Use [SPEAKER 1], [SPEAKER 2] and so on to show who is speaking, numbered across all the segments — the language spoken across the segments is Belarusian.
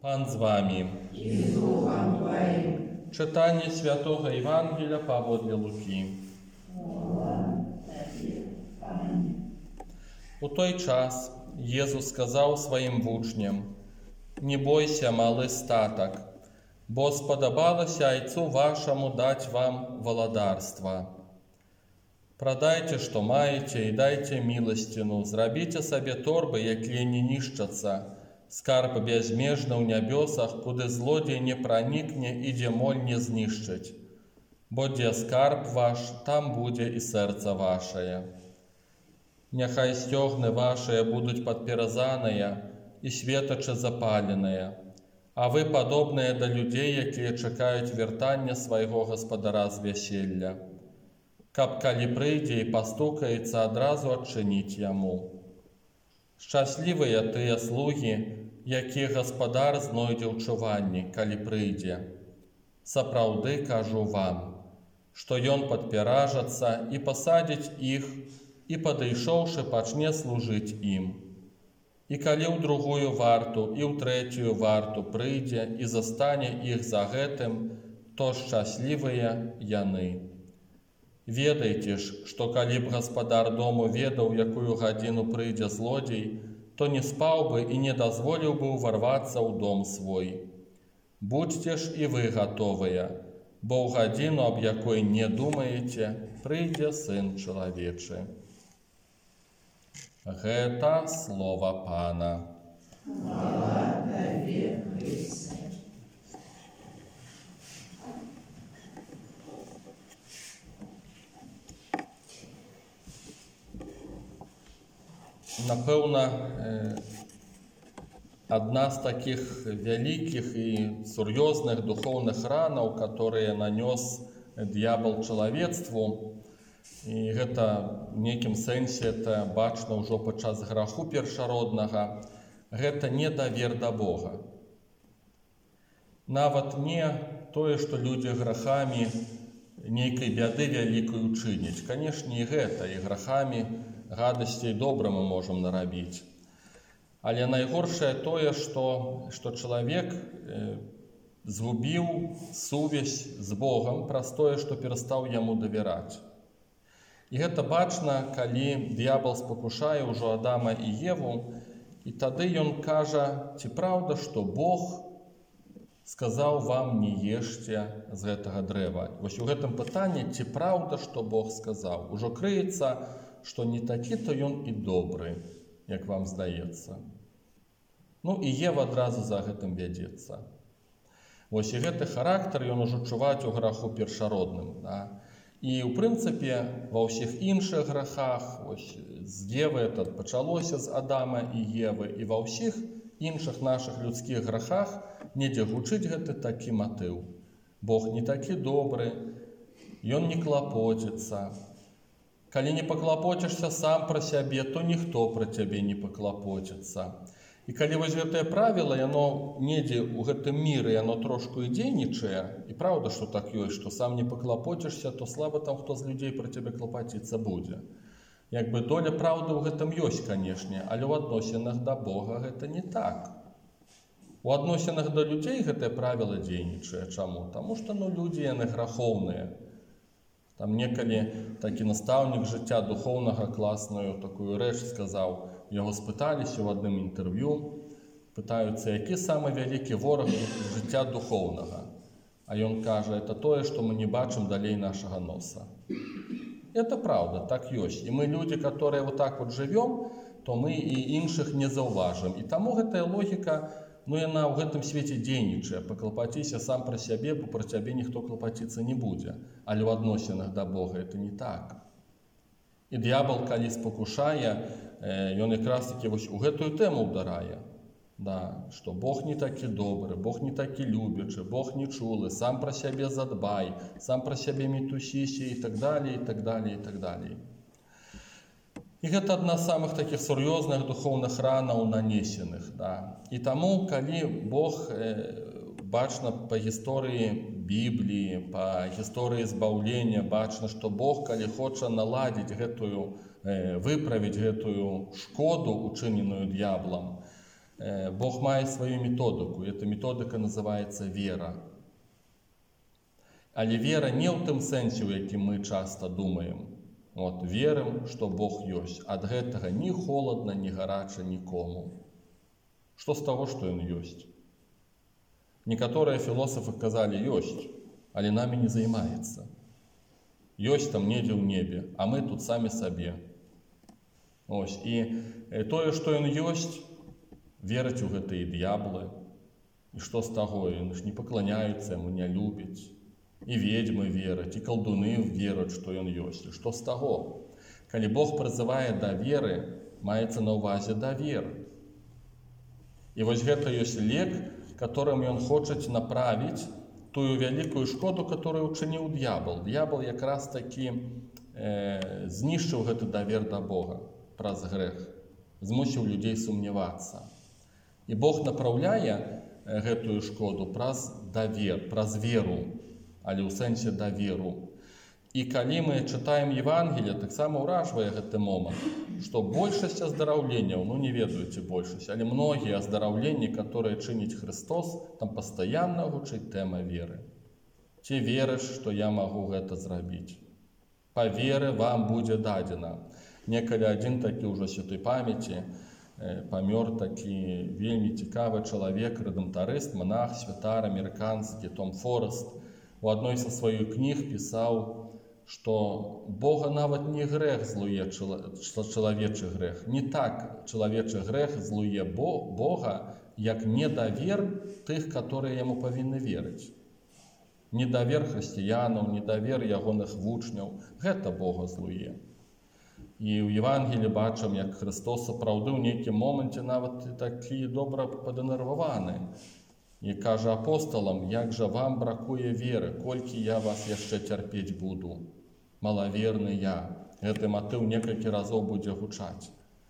[SPEAKER 1] Пан з вами.
[SPEAKER 2] И с Духом Твоим.
[SPEAKER 1] Читання Святого Євангелія паводле Луки. У той час Єзус сказав своїм вучням: «Не бойся, малий статок, бо сподобалося Отцу вашому дать вам володарство. Продайте, що маєте, і дайте милостину, зробіть собі торби, які не нищаться, скарб безмежний у небесах, куди злодій не проникне і де моль не знищить. Бо де скарб ваш, там буде і серце ваше. Нехай стегны ваши будут подперезанные и светочи запаленные, а вы подобные до людей, які чекають вертання свого Господара з весілля. Каб калі прийде і постукається, одразу odчиніть йому. Щасливые тыя слуги, які Господар знойде ў чуванні, калі прийде. Сапраўды кажу вам, што ён падперажацца і пасадзіць іх, і, падышоўшы, пачне служыць ім. І калі ў другую варту, і ў трэцюю варту прыйдзе і застане іх за гэтым, то шчаслівыя яны. Ведайце ж, што калі б гаспадар дому ведаў, якую гадзіну прыйдзе злодзей, то не спаў бы і не дазволіў бы ўварвацца ў дом свой. Будзьце ж і вы гатовыя, бо ў гадзіну, аб якой не думаеце, прыйдзе Сын Чалавечы». Гэта слова Пана.
[SPEAKER 2] Хвала Тебе, Христе.
[SPEAKER 1] Напэўна, адна з такіх вялікіх і сур'ёзных духоўных ранаў, которые нанёс д'ябал чалавецтву, і гэта ў нейкім сэнсе это бачна ўжо падчас граху першароднага, гэта недавер да Бога. Нават не тое, што людзі грахамі нейкай бяды вялікай учыняць. Канешне, і гэта, і грахамі гадасцей добра мы можам нарабіць. Але найгоршае тое, што чалавек згубіў сувязь з Богам праз тое, што перастаў яму давяраць. І гэта бачна, калі д'ябал спакушае ўжо Адама і Еву, і тады ён кажа: «Ці праўда, што Бог сказаў вам не ешце з гэтага дрэва?» Вось у гэтым пытанні «ці праўда, што Бог сказаў?» ужо крыецца, што не такі-то ён і добры, як вам здаецца. Ну і Ева адразу за гэтым вядзецца. Вось і гэты характар ён ужо чуваць у граху першародным. І, ў прынцыпе, ва ўсіх іншых грахах, з Евы это пачалося з Адама і Евы, і ва ўсіх іншых нашых людскіх грахах недзе гучыць гэты такі матыў. Бог не такі добры, ён не клапоціцца. Калі не паклапоцішся сам пра сябе, то ніхто пра цябе не паклапоціцца. І калі вось гэтае правіла, яно недзе ў гэтым міры, яно трошку і дзейнічае, і праўда, што так ёсць, што сам не паклапоцішся, то слаба там хто з людзей пра цябе клапаціцца будзе. Як бы доля праўды ў гэтым ёсць, канешне, але ў адносінах да Бога гэта не так. У адносінах да людзей гэтае правіла дзейнічае. Чаму? Таму што людзі, яны грахоўныя. Там некалі такі настаўнік жыцця духоўнага класную такую рэч сказаў. Яго спыталіся ў адным інтэрв'ю, пытаюцца, які самы вялікі вораг жыцця духоўнага. А ён кажа: «Это тое, што мы не бачым далей нашага носа». Это правда, так ёсць. І мы людзі, которые вот так вот жывём, то мы і іншых не заўважым. І таму гэтая логіка, яна ў гэтым свеце дзейнічае. Паклапаціся сам пра сябе, бо пра цябе ніхто клапаціцца не будзе. Але ў адносінах да Бога это не так. І д'ябал, калі спакушае, ён якраз такі вось у гэтую тэму ўдарае. Што Бог не такі добры, Бог не такі любячы, Бог не чулы, сам пра сябе задбай, сам пра сябе мітусіся і так далей, і так далей, і так далей. І гэта адна з самых такіх сур'ёзных духоўных ранаў нанесеных. І таму, калі Бог, бачна па гісторыі Бібліі, па гісторыі збаўлення, бачна, што Бог, калі хоча наладзіць гэтую, выправіць гэтую шкоду, учыненую д'яблам, Бог мает свою методику, и эта методика называется вера. Але вера не ў тым сэнсе, у якім мы часто думаем. Вот, верым, што Бог ёсць. Ад гэтага ні холодна, ні гарача нікому. Што з таго, што ён ёсць? Некаторыя філосафы казалі ёсць, але намі не займаецца. Ёсць там недзе ў небе, а мы тут самі сабе. Ось, і тое, што ён ёсць, вераць у гэта і д'яблы. І што з таго? Яны ж не пакланяюцца яму, не любяць. І ведьмы вераць, і калдуны вераць, што ён ёсць. І што з таго? Калі Бог прызывае да веры, маецца на ўвазе да веры. І вось гэта ёсць лек, которым ён хоча направіць тую вялікую шкоду, которую учыніў д'ябал. Д'ябал якраз такі знішчыў гэты давер да Бога праз грэх, змусіў людзей сумнявацца. І Бог направляе гэтую шкоду праз давер, праз веру, але ў сэнсе даверу. І калі мы чытаем Евангелие, таксама ўражвае гэты момант, што большасць аздараўленняў, ну не ведаеце большасць, але многія аздараўленні, которые чыніць Христос, там пастаянна гучыць тэма веры. Ці верыш, што я магу гэта зрабіць? Па веры вам будзе дадзена. Некалі адзін такі ўжо святой памяці памёр такі вельмі цікавы чалавек, рэдэмтарыст, монах, святар амерыканскі Том Форест. У адной са сваіх кніг пісаў, што Бога нават не грэх злуе чалавечы грэх. Не так чалавечы грэх злуе Бога, як недавер тых, которые яму павінны верыць. Недавер хрысціянаў, недавер ягоных вучняў. Гэта Бога злуе. І ў Евангелі бачым, як Христос сапраўды ў нейкім моманце нават такі добра падэнерваваны. І кажа апосталам, як жа вам бракуе веры, колькі я вас яшчэ цярпець буду. Малаверны я. Гэты матыў некалькі разоў будзе гучаць.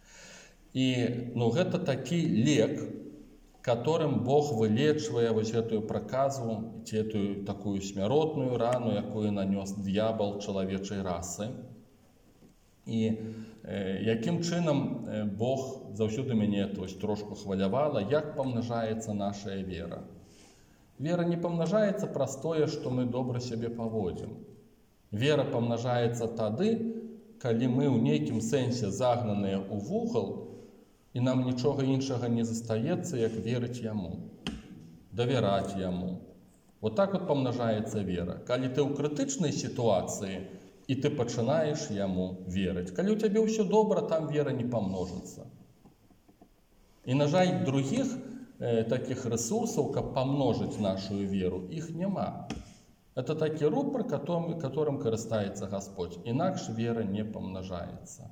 [SPEAKER 1] І гэта такі лек, которым Бог вылечвае вось гэтую праказу, ці эту такую смяротную рану, якую нанёс д'ябал чалавечай расы. І якім чынам Бог, заўсёды мяне трошку хвалявала, як памнажаецца наша вера. Вера не памнажаецца праз тое, што мы добра сябе паводзім. Вера памнажаецца тады, калі мы ў нейкім сэнсе загнаныя ў вугал, і нам нічога іншага не застаецца, як верыць яму, давяраць яму. Вот так вот памнажаецца вера. Калі ты ў крытычнай сітуацыі, і ты пачынаеш яму верыць. Калі ў цябе ўсё добра, там вера не памножыцца. І, на жаль, другіх такіх ресурсаў, каб памножыць нашу веру, іх няма. Это такі рупор, которым карыстаецца Господь. Інакш вера не памнажаецца.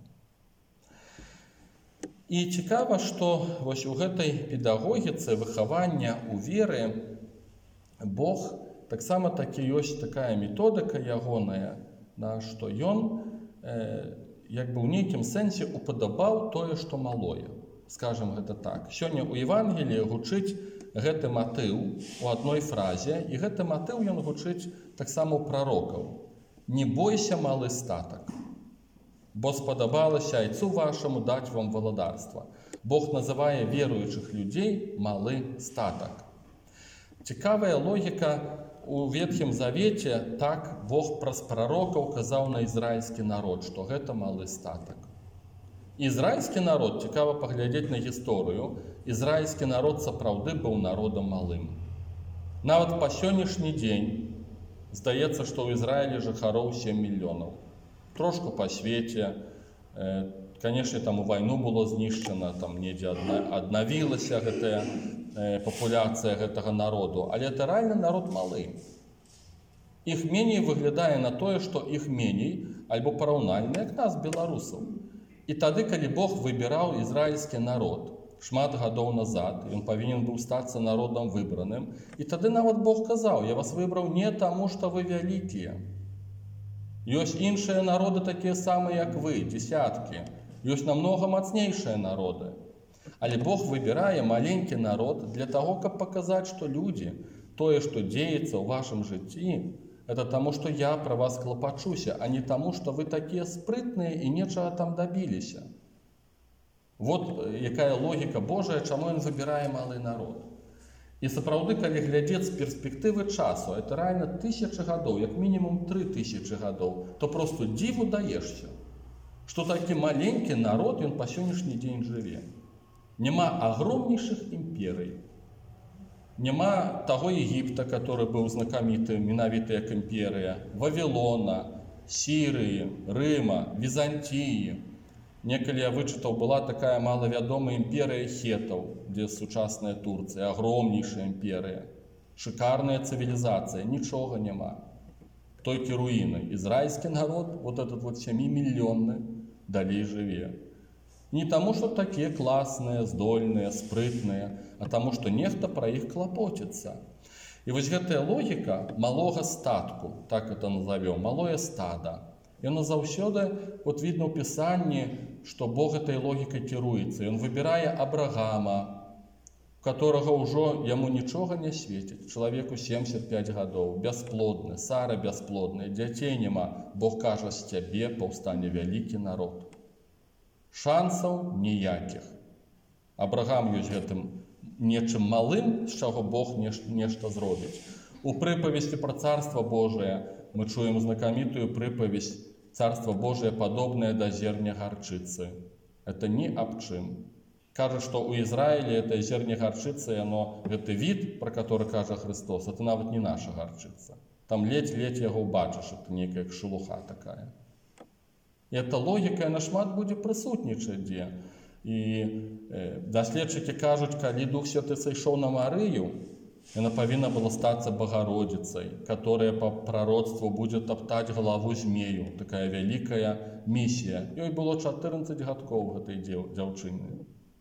[SPEAKER 1] І цікава, што вось у гэтай педагогіцы выхавання ў веры Бог таксама такі ёсць такая методыка ягоная, што ён як бы ў нейкім сэнсе упадабаў тое, што малое. Скажам гэта так. Сёння ў Евангеліі гучыць гэты матыў у адной фразе, і гэты матыў ён гучыць таксама ў прарокаў. Не бойся, малы статак, бо спадабалася айцу вашаму даць вам валадарства. Бог называе веруючых людзей малы статак. Цікавая логіка. У Ветхім Завеце так Бог праз прарокаў казаў на ізраільскі народ, што гэта малы статак. Ізраільскі народ, цікава паглядзець на гісторыю, ізраільскі народ сапраўды быў народам малым. Нават па сённяшні дзень здаецца, што ў Ізраілі жыхароў 7 мільёнаў. Трошку па свеце, канешне, там у вайну было знішчана, там недзе аднавілася гэтая папуляцыя гэтага народу, але это рэальна народ малы. Іх меней выглядае на тое, што іх меней, альбо параўнальна, як нас, беларусаў. І тады, калі Бог выбіраў ізраільскі народ шмат гадоў назад, ён павінен быў стацца народам выбраным, і тады нават Бог казаў, я вас выбраў не таму, што вы вялікія. Ёсць іншыя народы такія самыя, як вы, дзесяткі. Ёсць намнога мацнейшыя народы. Але Бог выбірае маленькі народ для таго, каб паказаць, што людзі, тое, што дзеецца ў вашым жыцці, это таму, што я пра вас клапачуся, а не таму, што вы такія спрытныя і нечага там дабіліся. Вот якая логіка Божая, чаму ён выбірае малы народ. І сапраўды, калі глядзець з перспектывы часу, это рэальна 1000 гадоў, як мінімум 3000 гадоў, то просто дзіву даешся, што такі маленькі народ ён па сённяшні дзень жыве. Няма агромнейшых імперый, няма таго Егіпта, который быў знакаміты менавіта як імперыя, Вавілона, Сірыі, Рыма, Візантіі. Некалі я вычытаў, была такая малавядомая імперыя хетаў, дзе сучасная Турцыя, агромнейшая імперыя, шикарная цывілізацыя, нічога няма. Толькі руіны. Ізраільскі народ, вот этот вот 7-мільённы, далей жыве. Не таму, што такія класныя, здольныя, спрытныя, а таму, што нехта пра іх клапоціцца. І вось гэтая логіка малога статку, так это назовём, малое стада, яно заўсёды, вот видно ў Пісанні, што Бог этой логікай кіруецца. Ён выбірае Абрагама, у которого ўжо яму нічога не свеціць. Чалавеку 75 гадоў, бясплодны, Сара бясплодная, дзяцей няма. Бог кажа, з цябе паўстане вялікі народ. Шансаў ніякіх. Абрагам ёсць гэтым нечым малым, з чаго Бог нешта зробіць. У прыпавесці пра Царства Божие мы чуем знакамітую прыпавесць «Царство Божие подобное до зерня горчицы». Это ни об чым. Кажа, што ў Ізраілі это зерня горчицы, гэта від, пра который кажа Христос, это нават не наша горчица. Там ледь яго убачыш, это некая шелуха такая. І эта логіка нашмат будзе прысутнічаць дзе. І даследчыкі кажуць, калі Дух Святы сышоў на Марыю, она павінна была стацца Богородицей, которая по пророцтву будет топтать голову змею. Такая вялікая миссия. Ёй было 14 гадкоў гэтай дзяўчыны.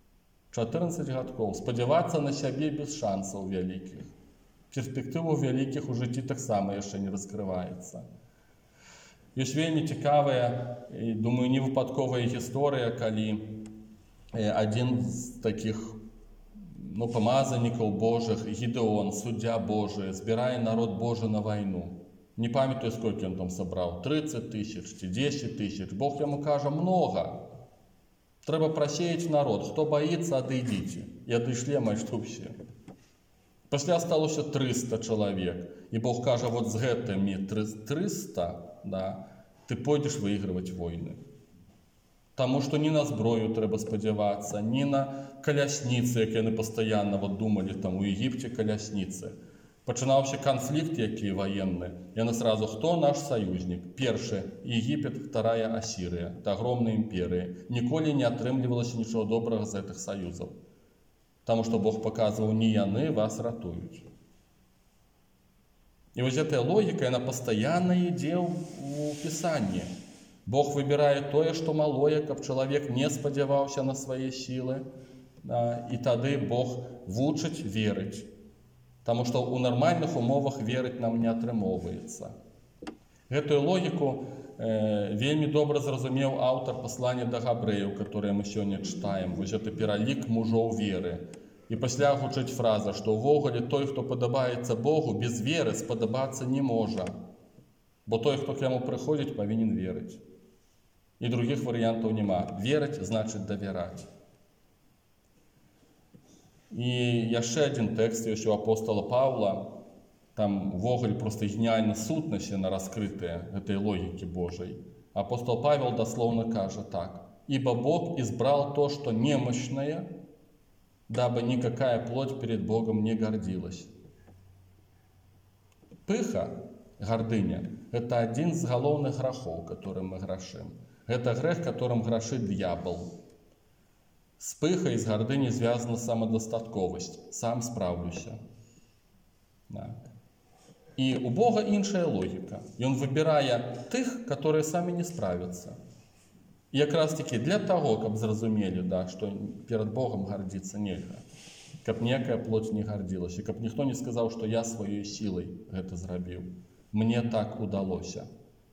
[SPEAKER 1] 14 гадкоў. Спадзявацца на сябе без шансаў вялікіх. Перспектыву вялікіх у жыцці таксама яшчэ не раскрываецца. Ёсць вельмі цікавая, думаю, невыпадковая гісторыя, калі адзін з такіх памазаннікаў Божых, Гідеон, суддзя Божий, збірае народ Божий на вайну. Не памятаю, сколько он там сабраў, 30 тысяч ці 10 тысяч. Бог яму кажа, много. Трэба прасеяць народ, хто баіцца, адыдзіце. І адышлі амаль што ўсе. Пасля асталося 300 чалавек. І Бог кажа, вот з гэтымі 300, да, ты пойдзеш выйгрываць войны. Таму што не на зброю трэба спадзявацца, не на калясніцы, як яны пастаянна думалі там у Егіпце калясніцы. Пачынаўся канфлікт, які ваенны. Яны сразу, хто наш саюзнік? Першы Егіпет, вторая Асірыя. Это агромныя імперыі. Ніколі не атрымлівалася нічого добрага з гэтых саюзаў. Таму што Бог паказваў, не яны вас ратуюць. І вось гэтая логіка, яна пастаянна ідзе ў Пісанні. Бог выбірае тое, што малое, каб чалавек не спадзяваўся на свае сілы, і тады Бог вучыць верыць. Таму што ў нармальных умовах верыць нам не атрымоўваецца. Гэтую логіку вельмі добра зразумеў аўтар паслання да габрэяў, которое мы сёння чытаем. Вось гэта пералік мужоў веры. І пасля гучыць фраза, што ўвогуле той, хто падабаецца Богу, без веры спадабацца не можа. Бо той, хто к яму прыходзіць, павінен верыць. І других варыянтаў няма. Верыць значыць давяраць. І яшчэ адзін тэкст ёсць у апостола Паўла. Там увогуле проста геніальна сутнасць яна раскрытая гэтай логікі Божай. Апостол Павел даслоўна кажа так: «Ибо Бог избрал то, что немощное, дабы никакая плоть перед Богом не гордилась». Пыха, гордыня, это один з галоўных грахоў, которым мы грашым. Это грех, которым грашит дьявол. С пыхой и с гордыней связана самодостатковость. Сам справлюся. Да. И у Бога іншая логика. И Он выбирая тых, которые сами не справятся. И как раз таки для того, как зразумели, да, что перед Богом гордиться нельзя. Каб некая плоть не гордилась. И каб никто не сказал, что я своей силой это зрабил. Мне так удалося.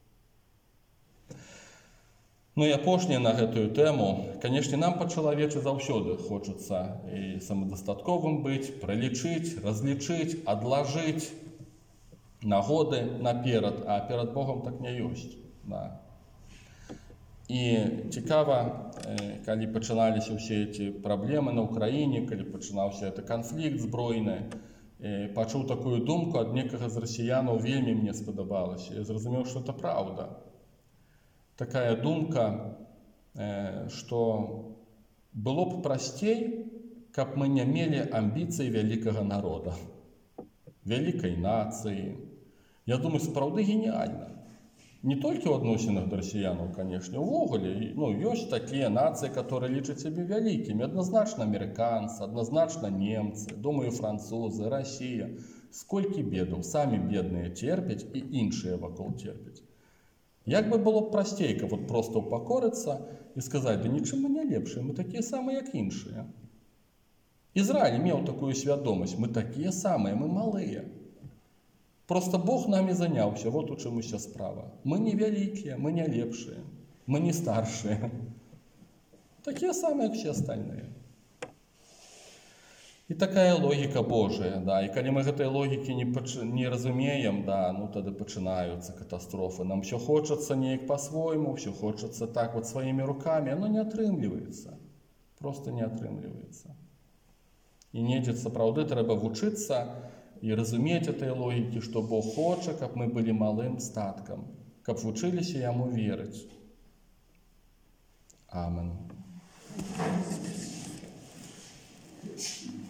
[SPEAKER 1] Ну і апошняе на гэтую тэму. Канешне, нам па-чалавечы заўсёды хочацца і самадастатковым быць, пралічыць, разлічыць, адлажыць нагоды наперад, а перад Богом так не ёсць. Да. І цікава, калі пачыналіся ўсе эти праблемы на Ўкраіне, калі пачынаўся гэты канфлікт збройны, пачуў такую думку ад некага з расіянаў, вельмі мне спадабалася. Я зразумеў, што это праўда. Такая думка, што было б прасцей, каб мы не мелі амбіцый вялікага народа, вялікай нацыі. Я думаю, сапраўды геніальна. Не толькі ў адносінах да расіянаў, канешне, увогуле, ёсць такія нацыі, которые лічаць сябе вялікімі, адназначна амерыканцы, адназначна немцы, думаю, французы, Расія. Сколькі бедаў, самі бедныя терпяць і іншыя вакол терпяць. Як бы было б прасцей, каб вот проста упакорыцца і сказаць, да нічым мы не лепшыя, мы такія самыя, як іншыя. Ізраіль меў такую свядомасць, мы такія самыя, мы малыя. Просто Бог нами заняўся, вот у чым уся справа. Мы не вялікія, мы не лепшыя, мы не старшыя. Такія самыя, як все остальные. І такая логіка Божая, да. І калі мы гэтай логікі не разумеем, да, тады пачынаюцца катастрофы. Нам все хочацца неяк по-свойму, все хочацца так вот сваімі руками, оно не атрымліваецца. Просто не атрымліваецца. І недзе сапраўды трэба вучыцца і разумець этой логікі, што Бог хоча, каб мы былі малым статкам, каб вучыліся Яму верыць. Амен.